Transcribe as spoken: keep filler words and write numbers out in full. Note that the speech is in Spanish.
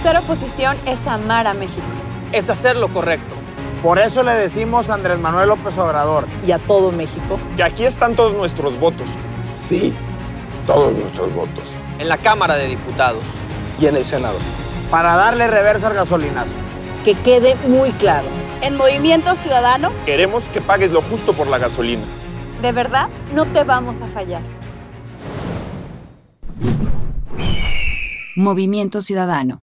Ser oposición es amar a México. Es hacer lo correcto. Por eso le decimos a Andrés Manuel López Obrador y a todo México que aquí están todos nuestros votos. Sí, todos nuestros votos. En la Cámara de Diputados. Y en el Senado. Para darle reversa al gasolinazo. Que quede muy claro. En Movimiento Ciudadano queremos que pagues lo justo por la gasolina. De verdad, no te vamos a fallar. Movimiento Ciudadano.